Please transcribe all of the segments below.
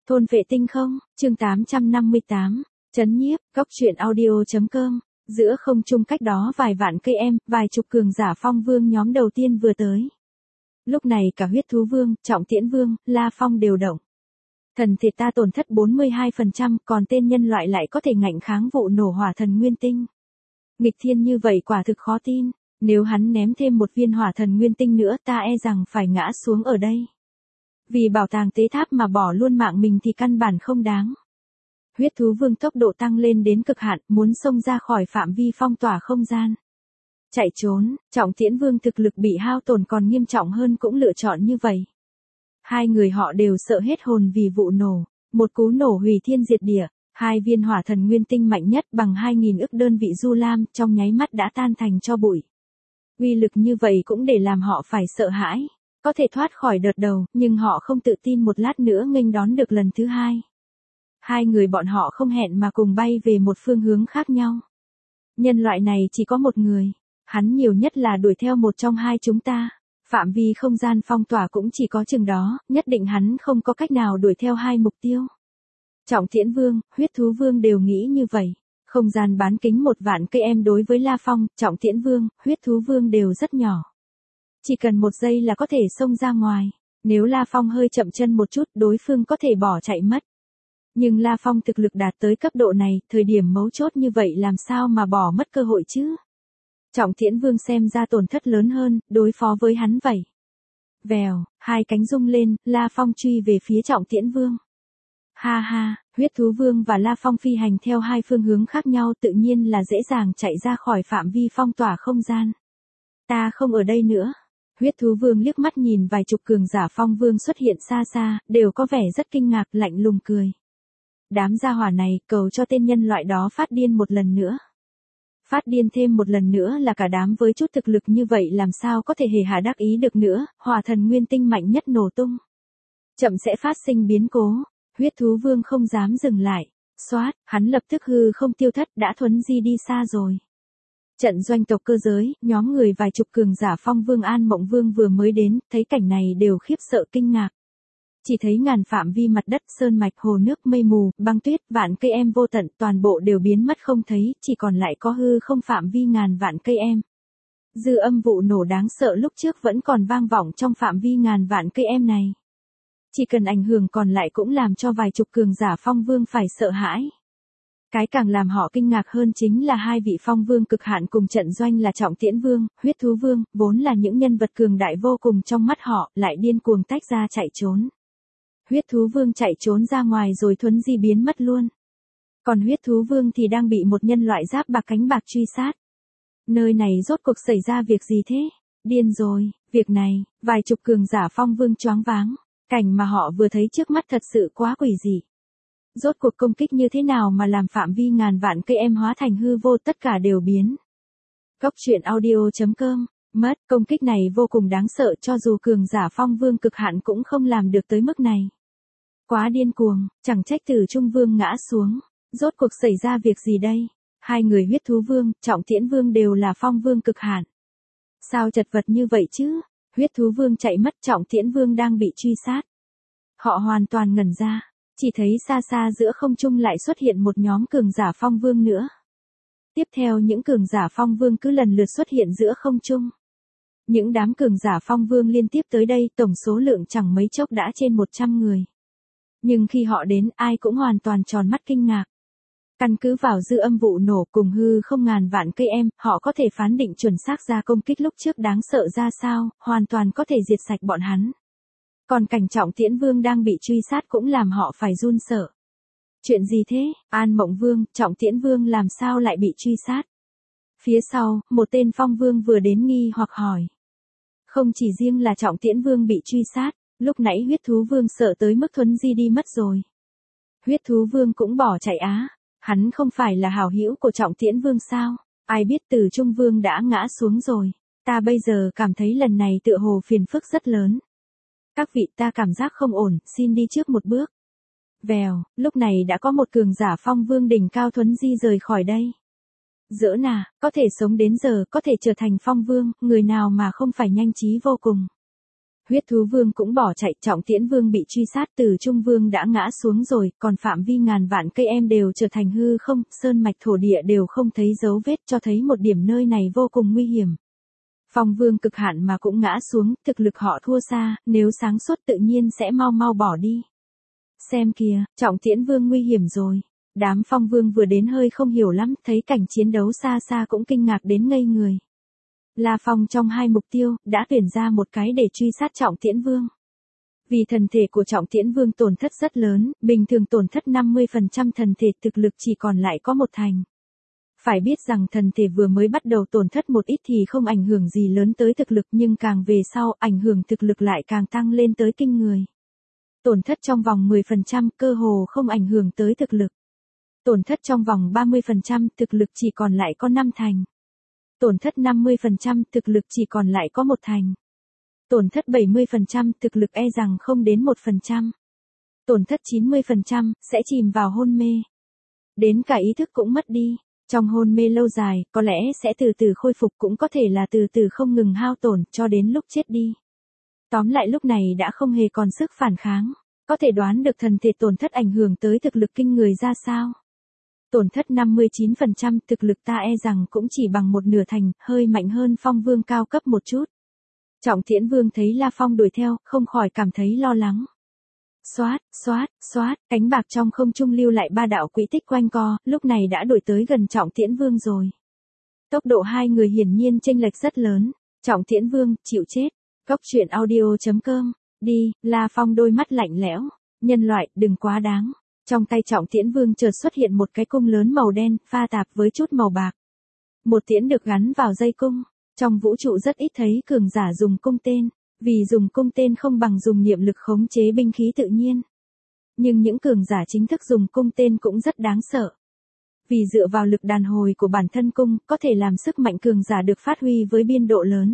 Thôn vệ tinh không, chương 858, chấn nhiếp, góc truyện audio.com, giữa không trung cách đó vài vạn cây em, vài chục cường giả phong vương nhóm đầu tiên vừa tới. Lúc này cả huyết thú vương, trọng tiễn vương, La Phong đều động. Thần thịt ta tổn thất 42%, còn tên nhân loại lại có thể ngạnh kháng vụ nổ hỏa thần nguyên tinh. Nghịch thiên như vậy quả thực khó tin, nếu hắn ném thêm một viên hỏa thần nguyên tinh nữa ta e rằng phải ngã xuống ở đây. Vì bảo tàng tế tháp mà bỏ luôn mạng mình thì căn bản không đáng. Huyết thú vương tốc độ tăng lên đến cực hạn, muốn xông ra khỏi phạm vi phong tỏa không gian. Chạy trốn, trọng tiễn vương thực lực bị hao tổn còn nghiêm trọng hơn cũng lựa chọn như vậy. Hai người họ đều sợ hết hồn vì vụ nổ, một cú nổ hủy thiên diệt địa, hai viên hỏa thần nguyên tinh mạnh nhất bằng 2.000 ức đơn vị du lam trong nháy mắt đã tan thành tro bụi. Uy lực như vậy cũng để làm họ phải sợ hãi. Có thể thoát khỏi đợt đầu, nhưng họ không tự tin một lát nữa nghênh đón được lần thứ hai. Hai người bọn họ không hẹn mà cùng bay về một phương hướng khác nhau. Nhân loại này chỉ có một người, hắn nhiều nhất là đuổi theo một trong hai chúng ta. Phạm vi không gian phong tỏa cũng chỉ có chừng đó, nhất định hắn không có cách nào đuổi theo hai mục tiêu. Trọng tiễn vương, huyết thú vương đều nghĩ như vậy. Không gian bán kính 1 vạn cây em đối với La Phong, trọng tiễn vương, huyết thú vương đều rất nhỏ. Chỉ cần 1 giây là có thể xông ra ngoài. Nếu La Phong hơi chậm chân một chút đối phương có thể bỏ chạy mất. Nhưng La Phong thực lực đạt tới cấp độ này, thời điểm mấu chốt như vậy làm sao mà bỏ mất cơ hội chứ? Trọng tiễn vương xem ra tổn thất lớn hơn, đối phó với hắn vậy. Vèo, hai cánh rung lên, La Phong truy về phía trọng tiễn vương. Ha ha, huyết thú vương và La Phong phi hành theo hai phương hướng khác nhau tự nhiên là dễ dàng chạy ra khỏi phạm vi phong tỏa không gian. Ta không ở đây nữa. Huyết thú vương liếc mắt nhìn vài chục cường giả phong vương xuất hiện xa xa, đều có vẻ rất kinh ngạc lạnh lùng cười. Đám gia hỏa này cầu cho tên nhân loại đó phát điên một lần nữa. Phát điên thêm một lần nữa là cả đám với chút thực lực như vậy làm sao có thể hề hà đắc ý được nữa, hỏa thần nguyên tinh mạnh nhất nổ tung. Chậm sẽ phát sinh biến cố, huyết thú vương không dám dừng lại, xoát, hắn lập tức hư không tiêu thất đã thuấn di đi xa rồi. Trận doanh tộc cơ giới, nhóm người vài chục cường giả phong vương An Mộng Vương vừa mới đến, thấy cảnh này đều khiếp sợ kinh ngạc. Chỉ thấy ngàn phạm vi mặt đất, sơn mạch, hồ nước, mây mù, băng tuyết, vạn cây em vô tận, toàn bộ đều biến mất không thấy, chỉ còn lại có hư không phạm vi ngàn vạn cây em. Dư âm vụ nổ đáng sợ lúc trước vẫn còn vang vọng trong phạm vi ngàn vạn cây em này. Chỉ cần ảnh hưởng còn lại cũng làm cho vài chục cường giả phong vương phải sợ hãi. Cái càng làm họ kinh ngạc hơn chính là hai vị phong vương cực hạn cùng trận doanh là trọng tiễn vương, huyết thú vương, vốn là những nhân vật cường đại vô cùng trong mắt họ, lại điên cuồng tách ra chạy trốn. Huyết thú vương chạy trốn ra ngoài rồi thuấn di biến mất luôn. Còn huyết thú vương thì đang bị một nhân loại giáp bạc cánh bạc truy sát. Nơi này rốt cuộc xảy ra việc gì thế? Điên rồi, việc này, vài chục cường giả phong vương choáng váng. Cảnh mà họ vừa thấy trước mắt thật sự quá quỷ dị. Rốt cuộc công kích như thế nào mà làm phạm vi ngàn vạn cây em hóa thành hư vô tất cả đều biến. Góc truyện audio.com, mất, công kích này vô cùng đáng sợ cho dù cường giả phong vương cực hạn cũng không làm được tới mức này. Quá điên cuồng, chẳng trách Tử Trung Vương ngã xuống. Rốt cuộc xảy ra việc gì đây? Hai người huyết thú vương, trọng tiễn vương đều là phong vương cực hạn. Sao chật vật như vậy chứ? Huyết thú vương chạy mất, trọng tiễn vương đang bị truy sát. Họ hoàn toàn ngẩn ra, chỉ thấy xa xa giữa không trung lại xuất hiện một nhóm cường giả phong vương nữa. Tiếp theo những cường giả phong vương cứ lần lượt xuất hiện giữa không trung. Những đám cường giả phong vương liên tiếp tới đây tổng số lượng chẳng mấy chốc đã trên 100 người. Nhưng khi họ đến ai cũng hoàn toàn tròn mắt kinh ngạc. Căn cứ vào dư âm vụ nổ cùng hư không ngàn vạn cây em, họ có thể phán định chuẩn xác ra công kích lúc trước đáng sợ ra sao, hoàn toàn có thể diệt sạch bọn hắn. Còn cảnh trọng tiễn vương đang bị truy sát cũng làm họ phải run sợ. Chuyện gì thế? An Mộng Vương, trọng tiễn vương làm sao lại bị truy sát? Phía sau, một tên phong vương vừa đến nghi hoặc hỏi. Không chỉ riêng là trọng tiễn vương bị truy sát, lúc nãy huyết thú vương sợ tới mức thuấn di đi mất rồi. Huyết thú vương cũng bỏ chạy á. Hắn không phải là hảo hữu của trọng tiễn vương sao? Ai biết Tử Trung Vương đã ngã xuống rồi. Ta bây giờ cảm thấy lần này tựa hồ phiền phức rất lớn. Các vị ta cảm giác không ổn, xin đi trước một bước. Vèo, lúc này đã có một cường giả phong vương đỉnh cao thuấn di rời khỏi đây. Giỡn à, có thể sống đến giờ, có thể trở thành phong vương, người nào mà không phải nhanh trí vô cùng. Huyết thú vương cũng bỏ chạy, Trọng Tiễn vương bị truy sát, Từ Trung vương đã ngã xuống rồi, còn phạm vi ngàn vạn cây em đều trở thành hư không, sơn mạch thổ địa đều không thấy dấu vết, cho thấy một điểm nơi này vô cùng nguy hiểm. Phong vương cực hạn mà cũng ngã xuống, thực lực họ thua xa, nếu sáng suốt tự nhiên sẽ mau mau bỏ đi. Xem kìa, Trọng Tiễn vương nguy hiểm rồi. Đám phong vương vừa đến hơi không hiểu lắm, thấy cảnh chiến đấu xa xa cũng kinh ngạc đến ngây người. La Phong trong hai mục tiêu, đã tuyển ra một cái để truy sát Trọng Tiễn vương. Vì thần thể của Trọng Tiễn vương tổn thất rất lớn, bình thường tổn thất 50% thần thể, thực lực chỉ còn lại có 1/2. Phải biết rằng thần thể vừa mới bắt đầu tổn thất một ít thì không ảnh hưởng gì lớn tới thực lực, nhưng càng về sau, ảnh hưởng thực lực lại càng tăng lên tới kinh người. Tổn thất trong vòng 10%, cơ hồ không ảnh hưởng tới thực lực. Tổn thất trong vòng 30%, thực lực chỉ còn lại có 5/2. Tổn thất 50%, thực lực chỉ còn lại có 1/2. Tổn thất 70%, thực lực e rằng không đến 1%. Tổn thất 90%, sẽ chìm vào hôn mê. Đến cả ý thức cũng mất đi. Trong hôn mê lâu dài, có lẽ sẽ từ từ khôi phục, cũng có thể là từ từ không ngừng hao tổn, cho đến lúc chết đi. Tóm lại lúc này đã không hề còn sức phản kháng. Có thể đoán được thần thể tổn thất ảnh hưởng tới thực lực kinh người ra sao. Tổn thất 59%, thực lực ta e rằng cũng chỉ bằng 1/2, hơi mạnh hơn Phong vương cao cấp một chút. Trọng Tiễn vương thấy La Phong đuổi theo, không khỏi cảm thấy lo lắng. Xoát, xoát, xoát, cánh bạc trong không trung lưu lại 3 đạo quỹ tích quanh co, lúc này đã đuổi tới gần Trọng Tiễn vương rồi. Tốc độ hai người hiển nhiên chênh lệch rất lớn. Trọng Tiễn vương, chịu chết. Góc truyện audio.com. Đi, La Phong đôi mắt lạnh lẽo. Nhân loại, đừng quá đáng. Trong tay Trọng Tiễn vương chợt xuất hiện một cái cung lớn màu đen, pha tạp với chút màu bạc. Một tiễn được gắn vào dây cung. Trong vũ trụ rất ít thấy cường giả dùng cung tên, vì dùng cung tên không bằng dùng niệm lực khống chế binh khí tự nhiên. Nhưng những cường giả chính thức dùng cung tên cũng rất đáng sợ. Vì dựa vào lực đàn hồi của bản thân cung, có thể làm sức mạnh cường giả được phát huy với biên độ lớn.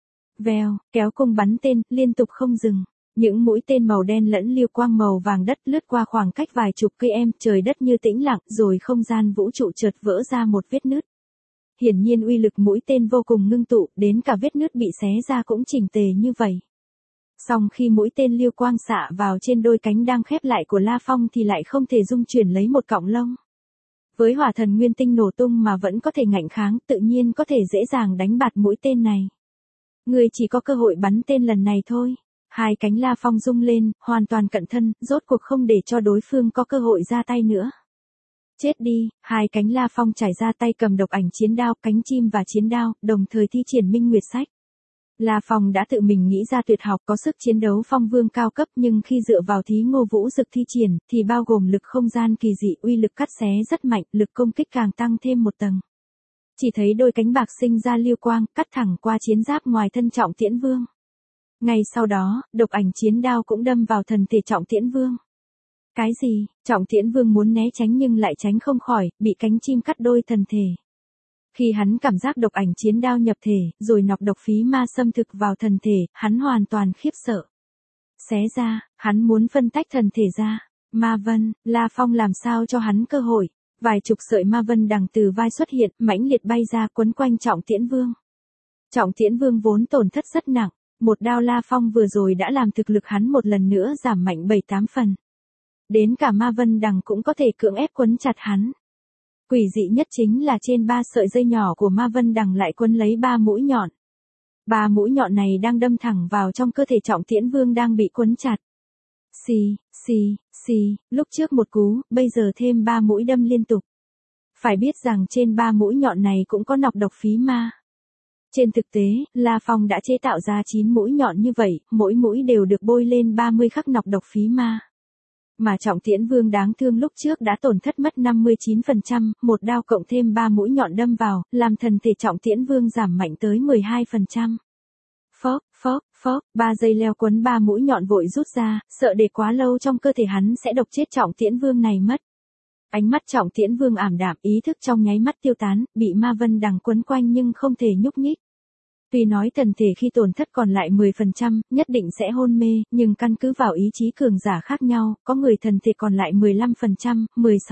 Vèo, kéo cung bắn tên, liên tục không dừng. Những mũi tên màu đen lẫn lưu quang màu vàng đất lướt qua khoảng cách vài chục cây em, trời đất như tĩnh lặng, rồi không gian vũ trụ chợt vỡ ra một vết nứt. Hiển nhiên uy lực mũi tên vô cùng ngưng tụ, đến cả vết nứt bị xé ra cũng chỉnh tề như vậy. Song khi mũi tên lưu quang xạ vào trên đôi cánh đang khép lại của La Phong thì lại không thể dung chuyển lấy một cọng lông. Với hỏa thần nguyên tinh nổ tung mà vẫn có thể ngạnh kháng, tự nhiên có thể dễ dàng đánh bạt mũi tên này. Người chỉ có cơ hội bắn tên lần này thôi. Hai cánh La Phong rung lên, hoàn toàn cận thân, rốt cuộc không để cho đối phương có cơ hội ra tay nữa. Chết đi, hai cánh La Phong trải ra tay cầm độc ảnh chiến đao, cánh chim và chiến đao, đồng thời thi triển Minh Nguyệt Sách. La Phong đã tự mình nghĩ ra tuyệt học có sức chiến đấu phong vương cao cấp, nhưng khi dựa vào Thí Ngô Vũ Dực thi triển, thì bao gồm lực không gian kỳ dị, uy lực cắt xé rất mạnh, lực công kích càng tăng thêm một tầng. Chỉ thấy đôi cánh bạc sinh ra lưu quang, cắt thẳng qua chiến giáp ngoài thân Trọng Tiễn vương. Ngay sau đó, độc ảnh chiến đao cũng đâm vào thần thể Trọng Tiễn vương. Cái gì? Trọng Tiễn vương muốn né tránh nhưng lại tránh không khỏi, bị cánh chim cắt đôi thần thể. Khi hắn cảm giác độc ảnh chiến đao nhập thể, rồi nọc độc phí ma xâm thực vào thần thể, hắn hoàn toàn khiếp sợ. Xé ra, hắn muốn phân tách thần thể ra. Ma vân, La Phong làm sao cho hắn cơ hội. Vài chục sợi ma vân đằng từ vai xuất hiện, mãnh liệt bay ra quấn quanh Trọng Tiễn vương. Trọng Tiễn vương vốn tổn thất rất nặng. Một đao La Phong vừa rồi đã làm thực lực hắn một lần nữa giảm mạnh 7-8 phần. Đến cả ma vân đằng cũng có thể cưỡng ép quấn chặt hắn. Quỷ dị nhất chính là trên 3 sợi dây nhỏ của ma vân đằng lại quấn lấy 3 mũi nhọn. 3 mũi nhọn này đang đâm thẳng vào trong cơ thể Trọng Tiễn vương đang bị quấn chặt. Xì, xì, xì, lúc trước một cú, bây giờ thêm 3 mũi đâm liên tục. Phải biết rằng trên 3 mũi nhọn này cũng có nọc độc phí ma. Trên thực tế, La Phong đã chế tạo ra 9 mũi nhọn như vậy, mỗi mũi đều được bôi lên 30 khắc nọc độc phí ma. Mà Trọng Tiễn vương đáng thương lúc trước đã tổn thất mất 59%, một đao cộng thêm 3 mũi nhọn đâm vào, làm thần thể Trọng Tiễn vương giảm mạnh tới 12%. Phốc, phốc, phốc, 3 dây leo quấn 3 mũi nhọn vội rút ra, sợ để quá lâu trong cơ thể hắn sẽ độc chết Trọng Tiễn vương này mất. Ánh mắt Trọng Tiễn vương ảm đạm, ý thức trong nháy mắt tiêu tán, bị ma vân đằng quấn quanh nhưng không thể nhúc nhích. Tuy nói thần thể khi tổn thất còn lại 10%, nhất định sẽ hôn mê, nhưng căn cứ vào ý chí cường giả khác nhau, có người thần thể còn lại 15%,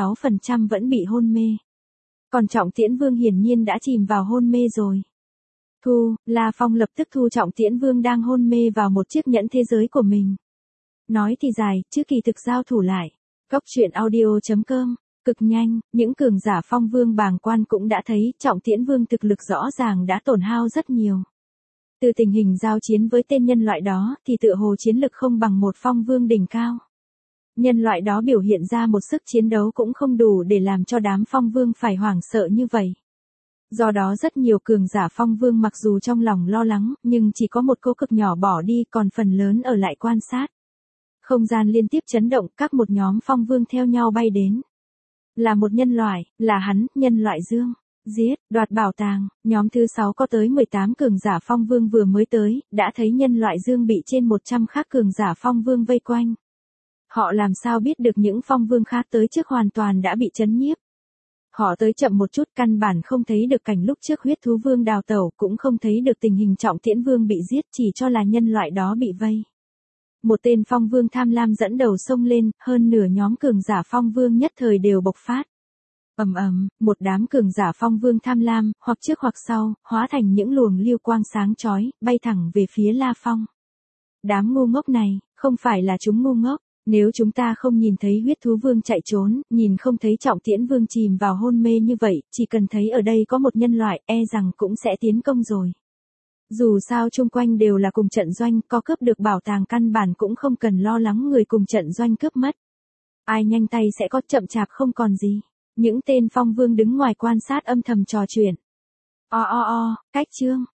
16% vẫn bị hôn mê. Còn Trọng Tiễn vương hiển nhiên đã chìm vào hôn mê rồi. Thu, La Phong lập tức thu Trọng Tiễn Vương đang hôn mê vào một chiếc nhẫn thế giới của mình. Nói thì dài, chứ kỳ thực giao thủ lại. Cốc truyện audio.com, cực nhanh, những cường giả Phong Vương bàng quan cũng đã thấy Trọng Tiễn Vương thực lực rõ ràng đã tổn hao rất nhiều. Từ tình hình giao chiến với tên nhân loại đó thì tựa hồ chiến lực không bằng một Phong Vương đỉnh cao. Nhân loại đó biểu hiện ra một sức chiến đấu cũng không đủ để làm cho đám Phong Vương phải hoảng sợ như vậy. Do đó rất nhiều cường giả Phong Vương mặc dù trong lòng lo lắng, nhưng chỉ có một cô cực nhỏ bỏ đi, còn phần lớn ở lại quan sát. Không gian liên tiếp chấn động, các một nhóm Phong Vương theo nhau bay đến. Là một nhân loại, là hắn, nhân loại Dương. Giết, đoạt bảo tàng, nhóm thứ 6 có tới 18 cường giả Phong Vương vừa mới tới, đã thấy nhân loại Dương bị trên 100 khác cường giả Phong Vương vây quanh. Họ làm sao biết được những Phong Vương khác tới trước hoàn toàn đã bị chấn nhiếp. Họ tới chậm một chút, căn bản không thấy được cảnh lúc trước Huyết Thú Vương đào tẩu, cũng không thấy được tình hình Trọng Tiễn Vương bị giết, chỉ cho là nhân loại đó bị vây. Một tên Phong Vương tham lam dẫn đầu xông lên, hơn nửa nhóm cường giả Phong Vương nhất thời đều bộc phát. Ầm ầm, một đám cường giả Phong Vương tham lam, hoặc trước hoặc sau, hóa thành những luồng lưu quang sáng chói, bay thẳng về phía La Phong. Đám ngu ngốc này, không phải là chúng ngu ngốc. Nếu chúng ta không nhìn thấy Huyết Thú Vương chạy trốn, nhìn không thấy Trọng Tiễn Vương chìm vào hôn mê như vậy, chỉ cần thấy ở đây có một nhân loại, e rằng cũng sẽ tiến công rồi. Dù sao chung quanh đều là cùng trận doanh, có cướp được bảo tàng căn bản cũng không cần lo lắng người cùng trận doanh cướp mất. Ai nhanh tay sẽ có, chậm chạp không còn gì. Những tên Phong Vương đứng ngoài quan sát âm thầm trò chuyện. Cách chương.